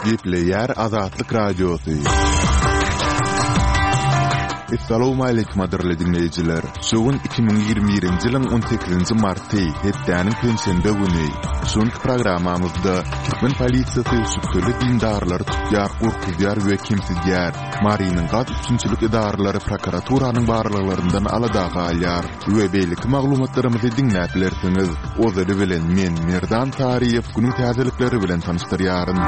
Gepleyer Azatlyk Radiosu. Assalamu alaykum adirli dinleyijiler. Şogun 2021-nji ýylyň 18-nji marty, hepdäniň pensiýanda güni. Şonky programamyzda Türkmen polisiýasy şüpkeli dindarlar tutýar, gurkudýar we kimsizýär. Marynyň gaz üçinçilik idaralary prokuraturanyň barlyklaryndan aladaga alýar. We beýleki maglumatlarymyzy dinläp bilersiňiz. Ozary bilen men Merdan Tariýew günüň täzelikleri bilen tanışdyrýaryn.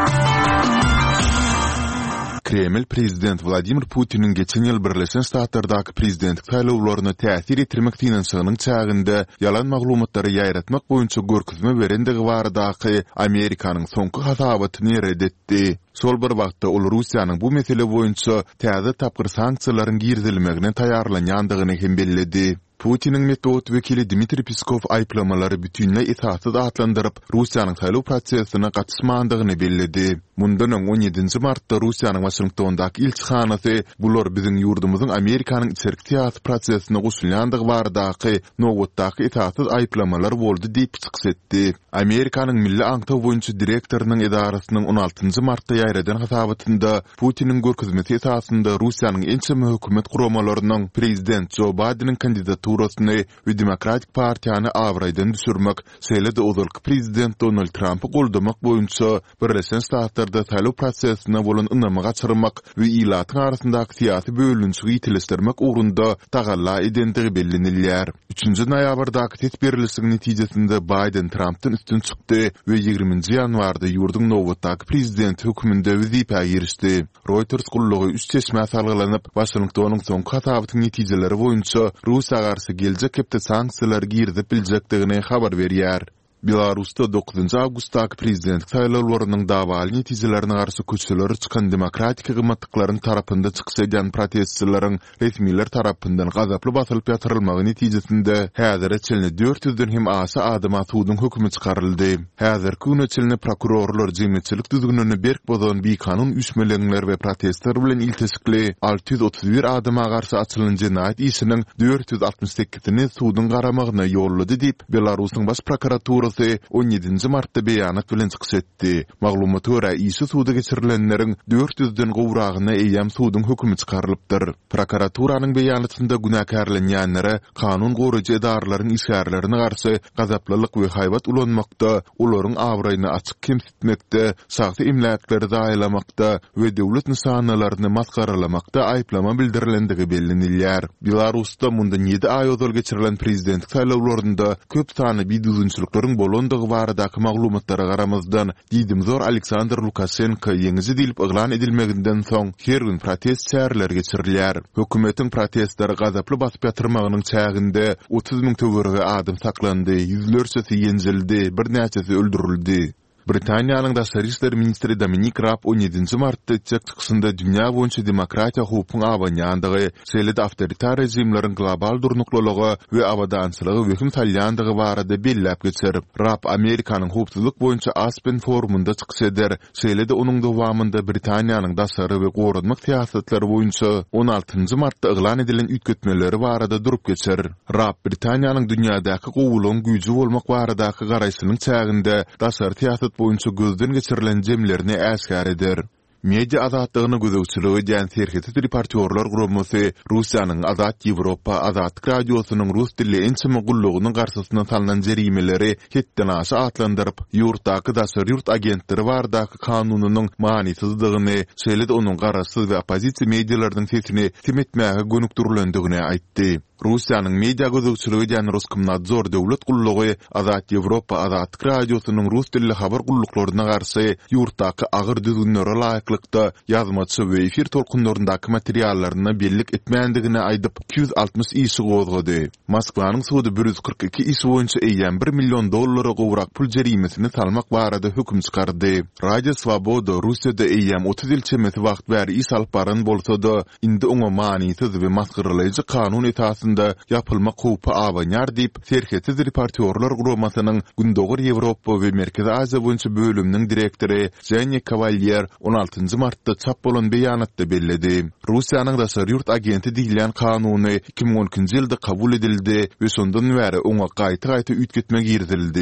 Kreml prezident Vladimir Putin'in geçen yıl Birleşen Ştatlardaky prezidentlik saýlawlaryna täsir etdirmek diýençygynyň çäginde yalan maglumatlary ýaýratmak boýunça görkezme berendigi baradaky Amerikanyň soňky hasabatyny reddetdi. Sol bir wagtda ol Russiýanyň bu mesele boýunça täze tapgyr sanksiýalaryň girdilmegine taýýarlanýandygyny hem belledi. Putin'in metod vekili Dmitri Peskov aýplamalary bütünle itaatsyz atlandyryp Russiýanyň saýlaw prosesyna gatnaşmandygyny belledi. Mundan 17-nji martda Russiýanyň Washingtondaky elçihanasy bular biziň ýurdumyzyň Amerikanyň içerik siýasat prosesine guşulýandygy baradaky nowatdaky itaatsyz aýplamalar boldy diýip çykyş etdi. Amerikanyň milli aňtaw boýunça direktorynyň idarasynyň 16-njy martda ýaýradan hasabatynda Putiniň görkezmesi esasında Russiýanyň ençeme hökümet guramalarynyň prezident Joe Biden'in kandidaturyny we Demokratik partiýany awraýdan düşürmek, seýlede ozalky prezident Donald Trumpy goldamak boýunça Birleşen Ştatlarda saýlaw prosesine bolan ynamy gaçyrmak we ilatyň arasyndaky syýasy bölünçigi ýitilesdirmek ugrunda tagalla edendigi bellenilýär. 3-nji noýabrdaky tesbirilişiň netijesinde Biden Trump'dan üstün çykdy we 20-nji ýanwarda ýurdun nowatdaky prezident höküminde wezipä girişdi. Reuters gullugy 3 çeşme salgylanyp Washingtonyň soňky hasabatyň netijeleri boýunça Russiýa garşy geljek hepde sanksiýalar girdip biljekdigini habar berýär. Belarusda 9-njy awgustdaky prezidentlik saýlawlarynyň dawaly netijelerine garşy köçeleri çykan demokratik gymmatlyklaryň tarapynda çykyş eden protestçilaryň resmiler tarapyndan gazaply basylyp ýatyrylmagy netijesinde häzir çelne 400-den hem aşy adama suwdyň hökümi çykaryldy. Häzir güne çelne prokurorlar jemgyýetçilik düzgünlüğüne berk bolan bir kanun üsmelenler we protestler bilen iltisikli 631 adama garşy açylan jenaýat işiniň 468-ni suwdyň garamagyna ýollady diýip Belarusyň baş prokuraturasy 17-nji martda beýanat bilen çykyş etdi. Maglumaty görä işi suwda geçirilenleriň 400-den gowragyna eýem suwdyň hökümi çykarylypdyr. Prokuraturanyň beýanatynda günäkärlenýänlere kanun goraýjy edaralaryň işgärlerine garşy gazaplylyk we haýbat ulanmakda, olaryň awraýyny açyk kemsitmekde, şahsy imlakları daýlamakda we döwlet nysannalaryny maskaralamakda aýplama bildirilendigi bellenilýär. Belarusda mundan 7 aý ozal geçirilen prezidentlik saýlawlarynda köp sany biduýunçylyklaryň bolandygy baradaky maglumatlara garamazdan diýdimzor Aleksandr Lukashenko ýeňizi diýip yglan edilmeginden soň her gün protest çäreler geçirilýär. Hökümetiň protestlary gazaply basyp ýatyrmagynyň çäginde 30 000 töwerge adam saklandy, ýüzlerçesi ýenjildi, birnäçesi öldürildi. Britaniýanyň daşary işler ministri Dominic Raab 17-nji martda çykysynda dünýä boýunça demokratiýa hukukyň awanýandygy, seýlede awtoritar rejimleriň global durnuklalygy we awadançylygy weküm salýandygy barada belläp geçirip, Raab Amerikanyň hukukçylyk boýunça Aspen forumunda çykyş eder, seýlede onuň dowamında Britaniýanyň daşary we goranmak siýasatlary boýunça 16-njy martda yglan edilen ütgetmeleri barada durup geçer. Raab Britaniýanyň dünýädäki gowulyň güýji bolmak baradaky garaýşynyň çäginde daşary siýasat boýunça gözden geçirilen jemlerini äskär eder. Media azatlygyny gözegçiligi diýen serheti reportyorlar gurulmasy Russiýanyň Azat Ýewropa Azatlyk radiosynyň rus dilli ençeme gullugynyň garşysyna salynan jerimeleri hetden aşy atlandyryp, ýurtdaky daşary ýurt agentleri bardaky kanunynyň manysızdygyny, şeýle-de onuň garaşsyz we opozisiýa medialarynyň sesini timetmäge gönükdirilendigini aýtdy. Russiýanyň media gözegçiligi diýen Roskomnadzor döwlet gullugy Azat Ýewropa Azatlyk radiosynyň rus dilli habar gulluklaryna garşy ýurtdaky agyr düzgünlere laýyklykda ýazmaçy we efir tolkunlaryndaky materiallaryny bellik etmeýändigini aýdyp 260 işi gozgady. Moskwanyň suwdy 142 iş boýunça eýen $1 million gowrak pul jerimesini salmak barada höküm çykardy. Radio Svoboda Russiýada eýen 30 ýyl çemesi wagt bäri iş alyp baran bolsa-da indi oňa manysyz we maskaralaýjy kanun esasında yapılmak hukukı awanýar diýip serheti reportyorlar gurulmasynyň Gündoğur Ýewropa we Merkezi Aziýa boýunça bölüminiň direktori Jenny Kavalyer 16-njy martda çap bolan beýanatda belledi. Russiýanyň daşary ýurt agenti diýilen kanuny 2012-nji ýylda kabul edildi we şondan bäri oňa gaýta ütgetmek girdildi.